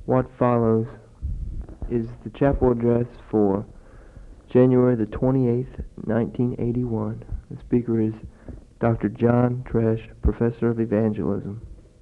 What follows is the chapel address for January the 28th, 1981. The speaker is Dr. John Tresh, Professor of Evangelism.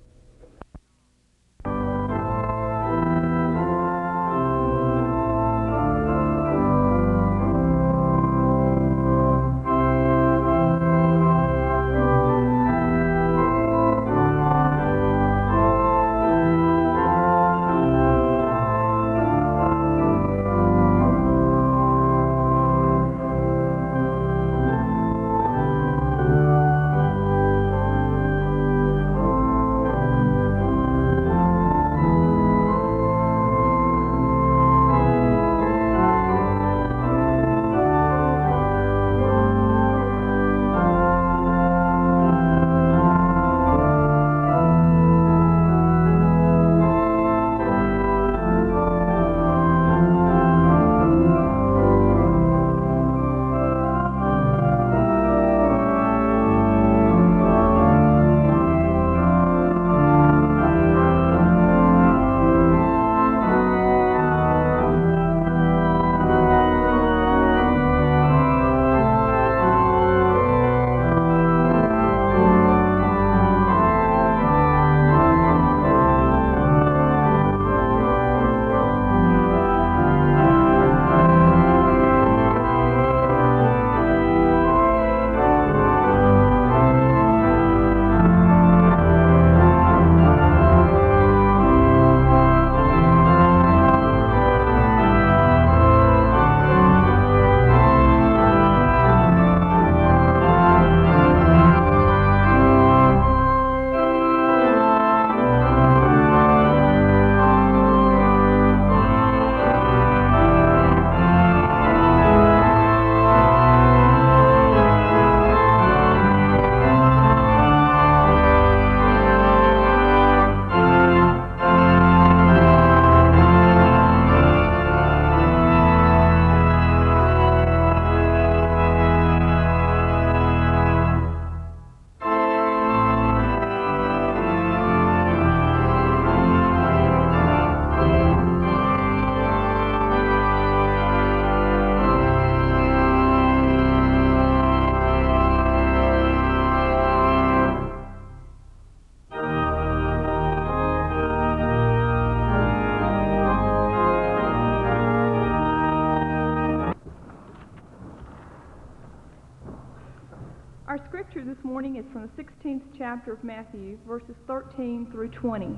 Our scripture this morning is from the 16th chapter of Matthew, verses 13 through 20.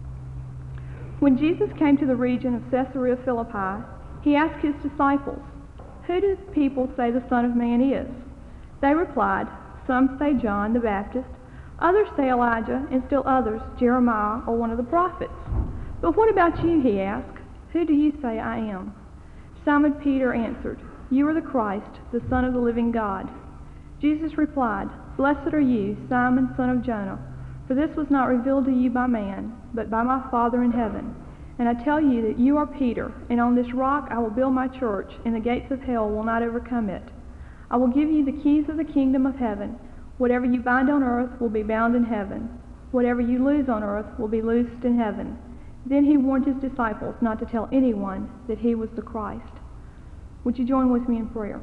When Jesus came to the region of Caesarea Philippi, he asked his disciples, "Who do people say the Son of Man is?" They replied, "Some say John the Baptist, others say Elijah, and still others Jeremiah or one of the prophets." "But what about you?" he asked. "Who do you say I am?" Simon Peter answered, "You are the Christ, the Son of the living God." Jesus replied, "Blessed are you, Simon, son of Jonah, for this was not revealed to you by man, but by my Father in heaven. And I tell you that you are Peter, and on this rock I will build my church, and the gates of hell will not overcome it. I will give you the keys of the kingdom of heaven. Whatever you bind on earth will be bound in heaven. Whatever you loose on earth will be loosed in heaven." Then he warned his disciples not to tell anyone that he was the Christ. Would you join with me in prayer?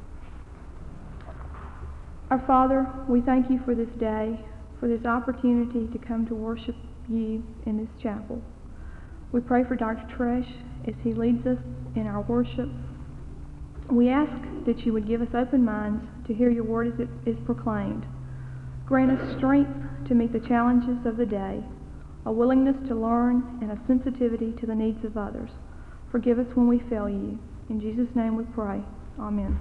Our Father, we thank you for this day, for this opportunity to come to worship you in this chapel. We pray for Dr. Tresh as he leads us in our worship. We ask that you would give us open minds to hear your word as it is proclaimed. Grant us strength to meet the challenges of the day, a willingness to learn, and a sensitivity to the needs of others. Forgive us when we fail you. In Jesus' name we pray. Amen.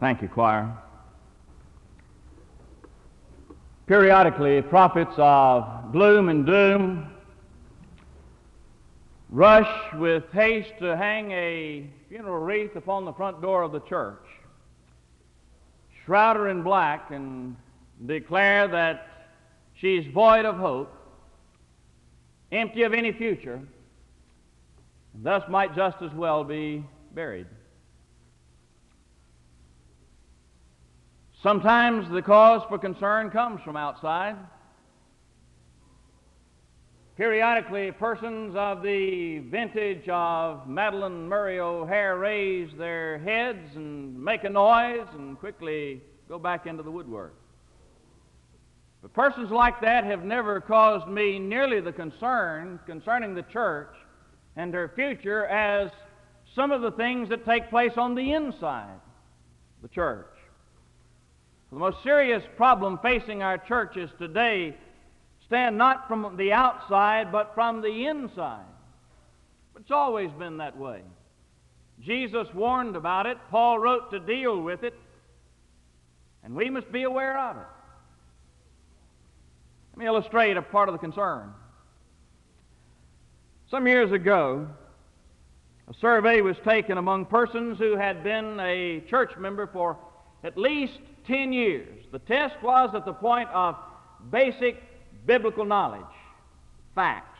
Thank you, choir. Periodically, prophets of gloom and doom rush with haste to hang a funeral wreath upon the front door of the church, shroud her in black, and declare that she's void of hope, empty of any future, and thus might just as well be buried. Sometimes the cause for concern comes from outside. Periodically, persons of the vintage of Madalyn Murray O'Hair raise their heads and make a noise and quickly go back into the woodwork. But persons like that have never caused me nearly the concern concerning the church and her future as some of the things that take place on the inside of the church. The most serious problem facing our churches today stand not from the outside, but from the inside. It's always been that way. Jesus warned about it. Paul wrote to deal with it. And we must be aware of it. Let me illustrate a part of the concern. Some years ago, a survey was taken among persons who had been a church member for at least 10 years. The test was at the point of basic biblical knowledge, facts.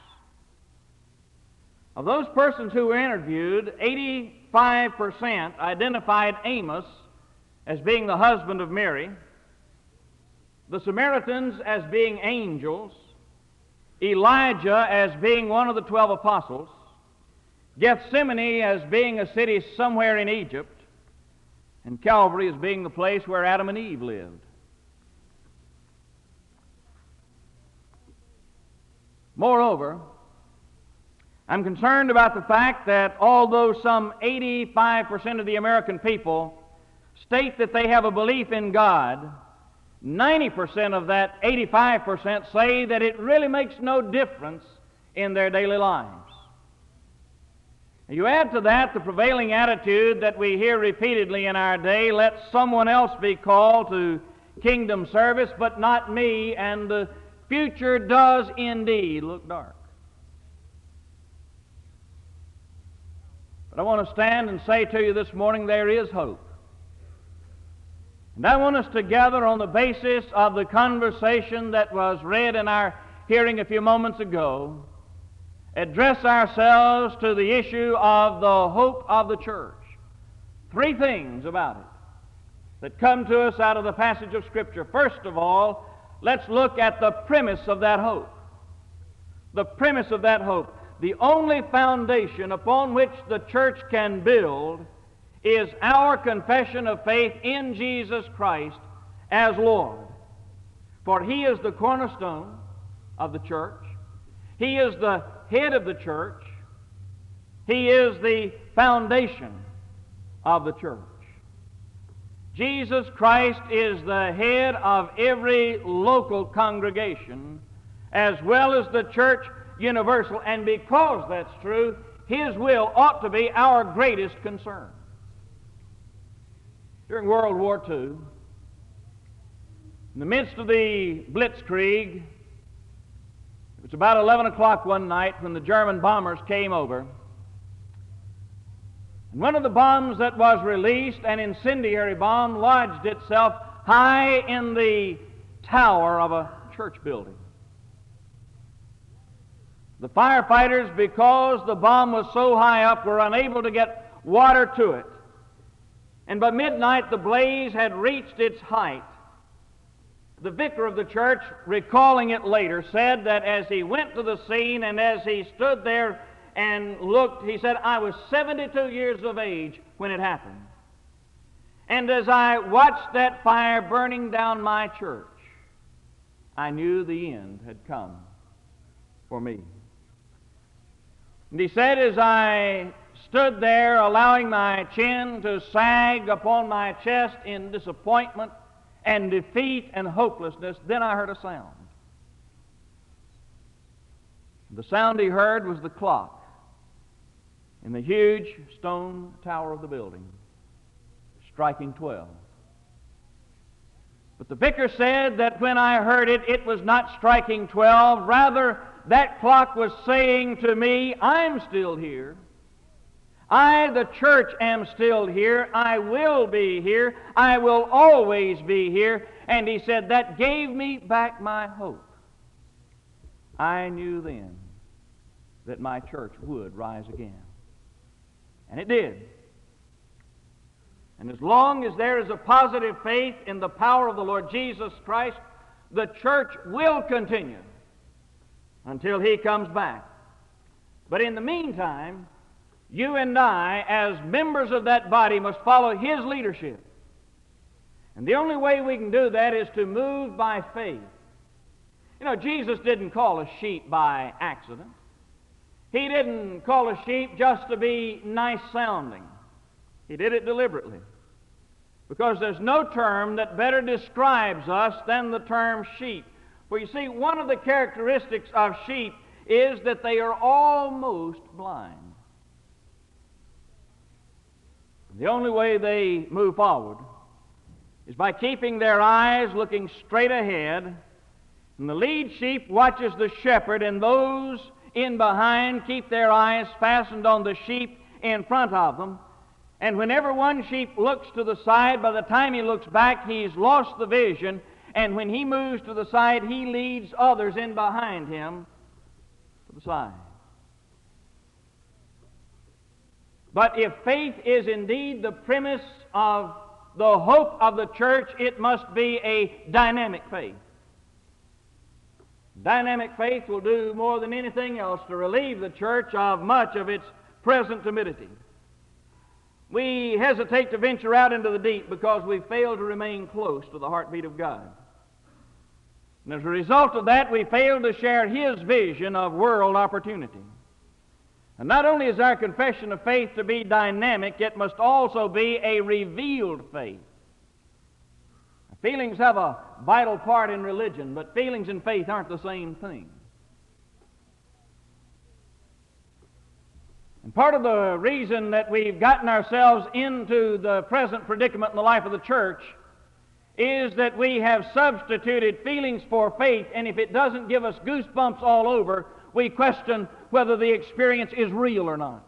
Of those persons who were interviewed, 85% identified Amos as being the husband of Mary, the Samaritans as being angels, Elijah as being one of the 12 apostles, Gethsemane as being a city somewhere in Egypt, and Calvary as being the place where Adam and Eve lived. Moreover, I'm concerned about the fact that although some 85% of the American people state that they have a belief in God, 90% of that 85% say that it really makes no difference in their daily lives. You add to that the prevailing attitude that we hear repeatedly in our day, let someone else be called to kingdom service, but not me, and the future does indeed look dark. But I want to stand and say to you this morning, there is hope. And I want us to gather on the basis of the conversation that was read in our hearing a few moments ago, address ourselves to the issue of the hope of the church. Three things about it that come to us out of the passage of Scripture. First of all, let's look at the premise of that hope. The premise of that hope. The only foundation upon which the church can build is our confession of faith in Jesus Christ as Lord. For He is the cornerstone of the church. He is the head of the church. He is the foundation of the church. Jesus Christ is the head of every local congregation as well as the church universal, and because that's true, His will ought to be our greatest concern. During World War II, in the midst of the Blitzkrieg, it was about 11 o'clock one night when the German bombers came over. And one of the bombs that was released, an incendiary bomb, lodged itself high in the tower of a church building. The firefighters, because the bomb was so high up, were unable to get water to it. And by midnight, the blaze had reached its height. The vicar of the church, recalling it later, said that as he went to the scene and as he stood there and looked, he said, I was 72 years of age when it happened. And as I watched that fire burning down my church, I knew the end had come for me. And he said, as I stood there allowing my chin to sag upon my chest in disappointment and defeat and hopelessness, then I heard a sound. The sound he heard was the clock in the huge stone tower of the building striking 12. But the vicar said that when I heard it, it was not striking 12. Rather, that clock was saying to me, I'm still here. I, the church, am still here. I will be here. I will always be here. And he said, that gave me back my hope. I knew then that my church would rise again. And it did. And as long as there is a positive faith in the power of the Lord Jesus Christ, the church will continue until He comes back. But in the meantime, you and I, as members of that body, must follow His leadership. And the only way we can do that is to move by faith. You know, Jesus didn't call a sheep by accident. He didn't call a sheep just to be nice sounding. He did it deliberately. Because there's no term that better describes us than the term sheep. For you see, one of the characteristics of sheep is that they are almost blind. The only way they move forward is by keeping their eyes looking straight ahead. And the lead sheep watches the shepherd, and those in behind keep their eyes fastened on the sheep in front of them. And whenever one sheep looks to the side, by the time he looks back, he's lost the vision. And when he moves to the side, he leads others in behind him to the side. But if faith is indeed the premise of the hope of the church, it must be a dynamic faith. Dynamic faith will do more than anything else to relieve the church of much of its present timidity. We hesitate to venture out into the deep because we fail to remain close to the heartbeat of God. And as a result of that, we fail to share His vision of world opportunity. And not only is our confession of faith to be dynamic, it must also be a revealed faith. Feelings have a vital part in religion, but feelings and faith aren't the same thing. And part of the reason that we've gotten ourselves into the present predicament in the life of the church is that we have substituted feelings for faith, and if it doesn't give us goosebumps all over, we question whether the experience is real or not.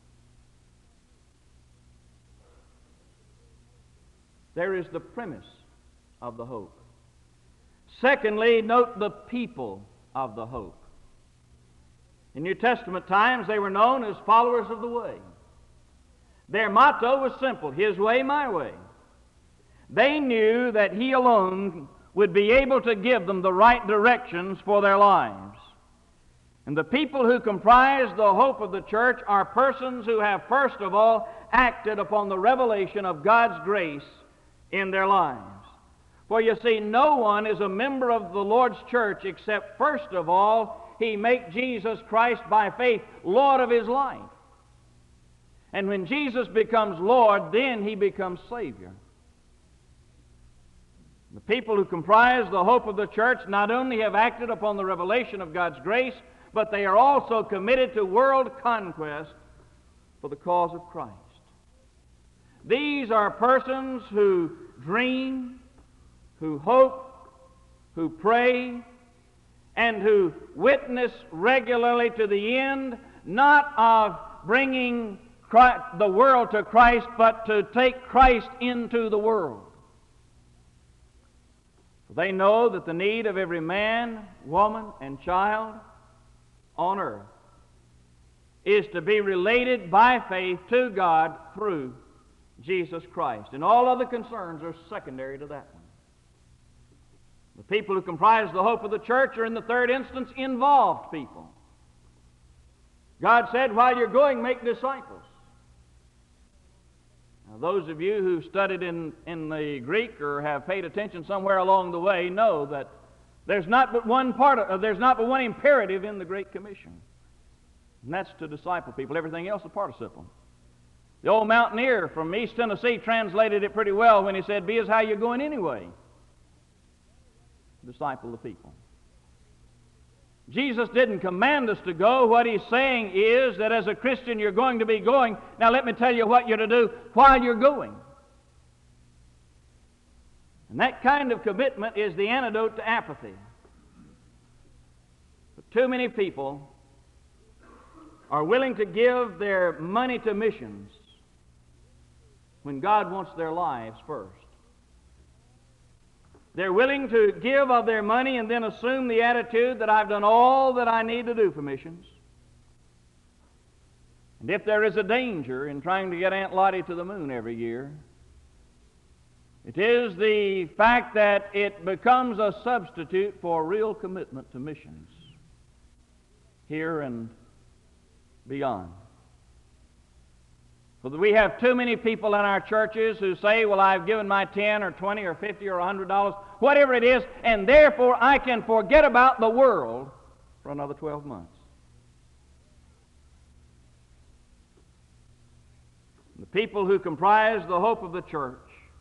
There is the premise of the hope. Secondly, note the people of the hope. In New Testament times, they were known as followers of the way. Their motto was simple: His way, my way. They knew that He alone would be able to give them the right directions for their lives. And the people who comprise the hope of the church are persons who have, first of all, acted upon the revelation of God's grace in their lives. For you see, no one is a member of the Lord's church except, first of all, he make Jesus Christ by faith Lord of his life. And when Jesus becomes Lord, then He becomes Savior. The people who comprise the hope of the church not only have acted upon the revelation of God's grace, but they are also committed to world conquest for the cause of Christ. These are persons who dream, who hope, who pray, and who witness regularly to the end, not of bringing the world to Christ, but to take Christ into the world. They know that the need of every man, woman, and child on earth is to be related by faith to God through Jesus Christ. And all other concerns are secondary to that one. The people who comprise the hope of the church are, in the third instance, involved people. God said, while you're going, make disciples. Now, those of you who studied in the Greek or have paid attention somewhere along the way know that there's not but one imperative in the Great Commission, and that's to disciple people. Everything else is a participle. The old mountaineer from East Tennessee translated it pretty well when he said, "Be as how you're going anyway. Disciple the people." Jesus didn't command us to go. What He's saying is that as a Christian you're going to be going. Now let me tell you what you're to do while you're going. And that kind of commitment is the antidote to apathy. But too many people are willing to give their money to missions when God wants their lives first. They're willing to give of their money and then assume the attitude that I've done all that I need to do for missions. And if there is a danger in trying to get Aunt Lottie to the moon every year, it is the fact that it becomes a substitute for real commitment to missions here and beyond. For we have too many people in our churches who say, well, I've given my 10 or 20 or 50 or $100, whatever it is, and therefore I can forget about the world for another 12 months. The people who comprise the hope of the church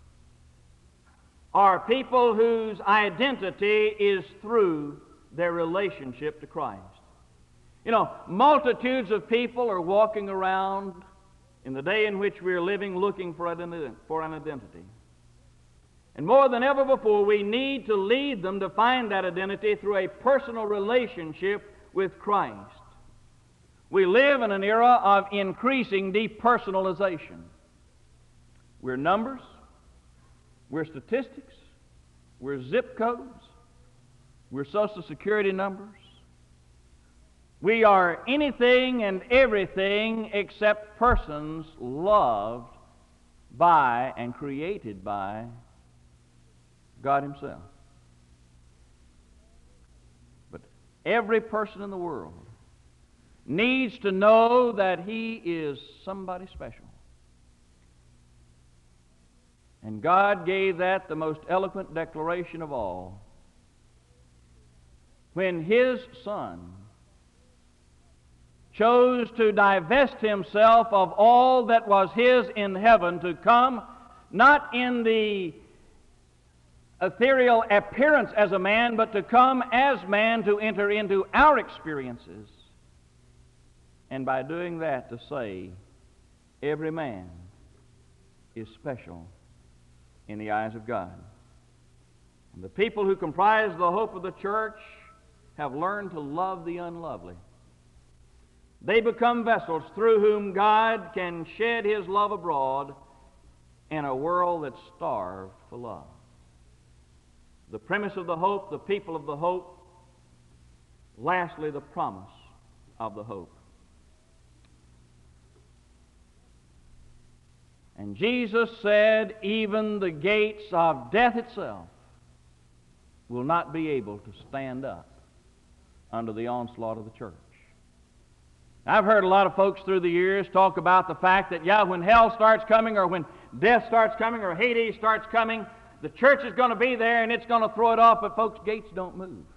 are people whose identity is through their relationship to Christ. You know, multitudes of people are walking around in the day in which we are living looking for an identity. And more than ever before, we need to lead them to find that identity through a personal relationship with Christ. We live in an era of increasing depersonalization. We're numbers, we're statistics, we're zip codes, we're Social Security numbers. We are anything and everything except persons loved by and created by God Himself. But every person in the world needs to know that he is somebody special. And God gave that the most eloquent declaration of all when His Son chose to divest Himself of all that was His in heaven to come, not in the ethereal appearance as a man, but to come as man to enter into our experiences. And by doing that, to say, every man is special in the eyes of God. And the people who comprise the hope of the church have learned to love the unlovely. They become vessels through whom God can shed His love abroad in a world that's starved for love. The premise of the hope, the people of the hope, lastly, the promise of the hope. And Jesus said, even the gates of death itself will not be able to stand up under the onslaught of the church. I've heard a lot of folks through the years talk about the fact that, when hell starts coming or when death starts coming or Hades starts coming, the church is going to be there and it's going to throw it off, but folks, gates don't move.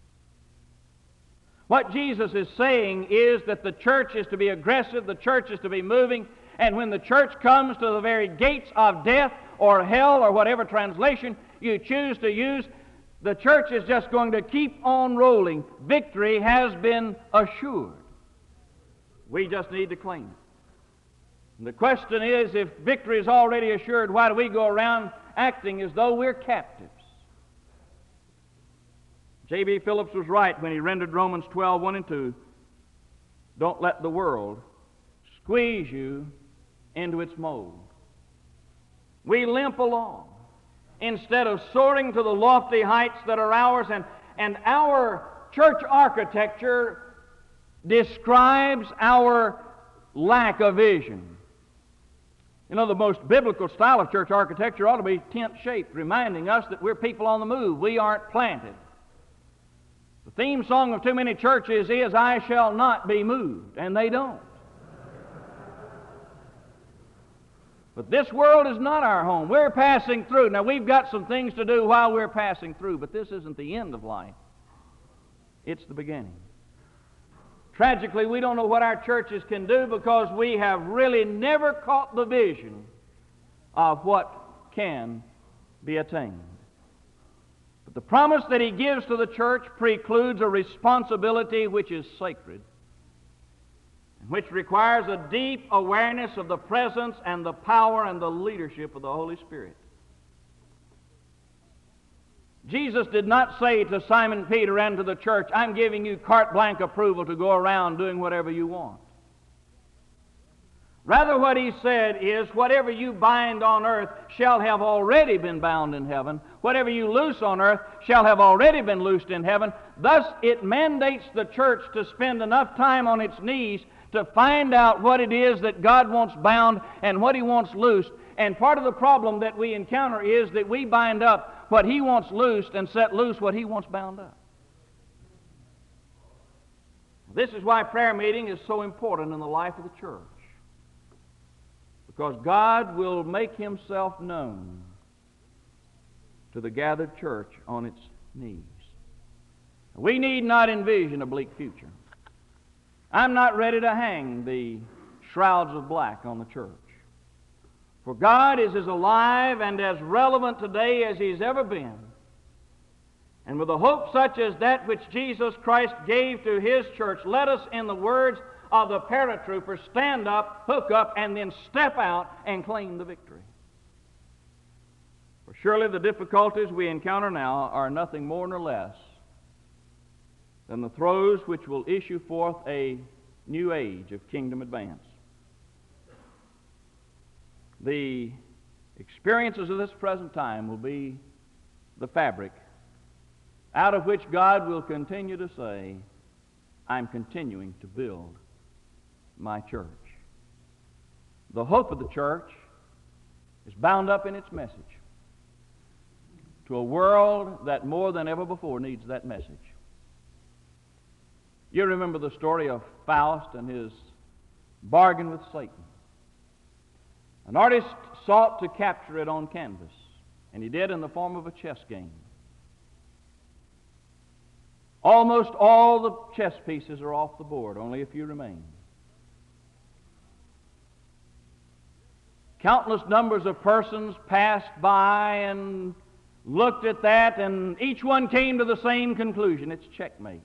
What Jesus is saying is that the church is to be aggressive, the church is to be moving, and when the church comes to the very gates of death or hell or whatever translation you choose to use, the church is just going to keep on rolling. Victory has been assured. We just need to claim it. And the question is, if victory is already assured, why do we go around acting as though we're captives? J.B. Phillips was right when he rendered Romans 12:1 and 2. Don't let the world squeeze you into its mold. We limp along instead of soaring to the lofty heights that are ours, and our church architecture describes our lack of vision. You know, the most biblical style of church architecture ought to be tent-shaped, reminding us that we're people on the move. We aren't planted. The theme song of too many churches is, I shall not be moved, and they don't. But this world is not our home. We're passing through. Now, we've got some things to do while we're passing through, but this isn't the end of life. It's the beginning. Tragically, we don't know what our churches can do because we have really never caught the vision of what can be attained. But the promise that He gives to the church precludes a responsibility which is sacred, which requires a deep awareness of the presence and the power and the leadership of the Holy Spirit. Jesus did not say to Simon Peter and to the church, I'm giving you carte blanche approval to go around doing whatever you want. Rather, what he said is, whatever you bind on earth shall have already been bound in heaven. Whatever you loose on earth shall have already been loosed in heaven. Thus, it mandates the church to spend enough time on its knees to find out what it is that God wants bound and what He wants loosed. And part of the problem that we encounter is that we bind up what He wants loosed and set loose what He wants bound up. This is why prayer meeting is so important in the life of the church. Because God will make Himself known to the gathered church on its knees. We need not envision a bleak future. I'm not ready to hang the shrouds of black on the church. For God is as alive and as relevant today as He's ever been. And with a hope such as that which Jesus Christ gave to His church, let us, in the words of the paratrooper, stand up, hook up, and then step out and claim the victory. For surely the difficulties we encounter now are nothing more nor less than the throes which will issue forth a new age of kingdom advance. The experiences of this present time will be the fabric out of which God will continue to say, I'm continuing to build my church. The hope of the church is bound up in its message to a world that more than ever before needs that message. You remember the story of Faust and his bargain with Satan. An artist sought to capture it on canvas, and he did in the form of a chess game. Almost all the chess pieces are off the board, only a few remain. Countless numbers of persons passed by and looked at that, and each one came to the same conclusion: it's checkmate.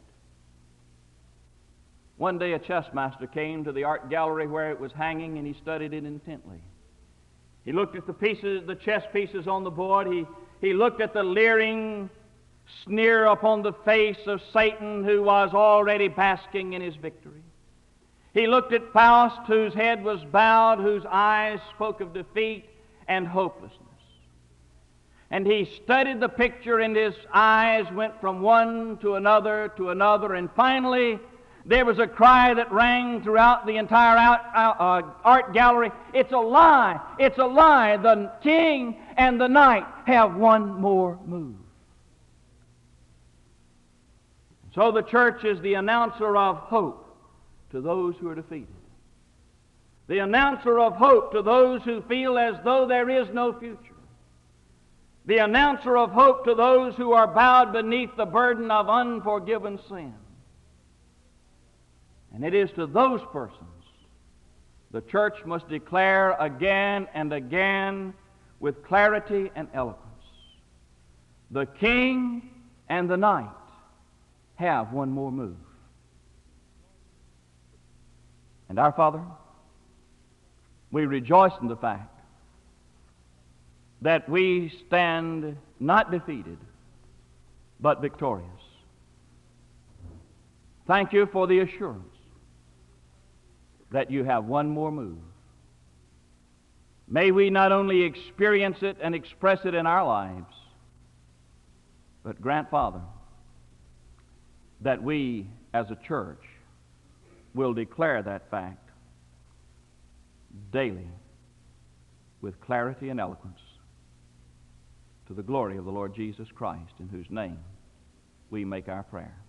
One day a chess master came to the art gallery where it was hanging, and he studied it intently. He looked at the chess pieces on the board. He looked at the leering sneer upon the face of Satan, who was already basking in his victory. He looked at Faust, whose head was bowed, whose eyes spoke of defeat and hopelessness. And he studied the picture, and his eyes went from one to another, and finally there was a cry that rang throughout the entire art gallery. It's a lie! It's a lie! The king and the knight have one more move. So the church is the announcer of hope to those who are defeated. The announcer of hope to those who feel as though there is no future. The announcer of hope to those who are bowed beneath the burden of unforgiven sin. And it is to those persons the church must declare again and again with clarity and eloquence: the king and the knight have one more move. And our Father, we rejoice in the fact that we stand not defeated, but victorious. Thank you for the assurance that you have one more move. May we not only experience it and express it in our lives, but grant, Father, that we as a church will declare that fact daily with clarity and eloquence to the glory of the Lord Jesus Christ, in whose name we make our prayer.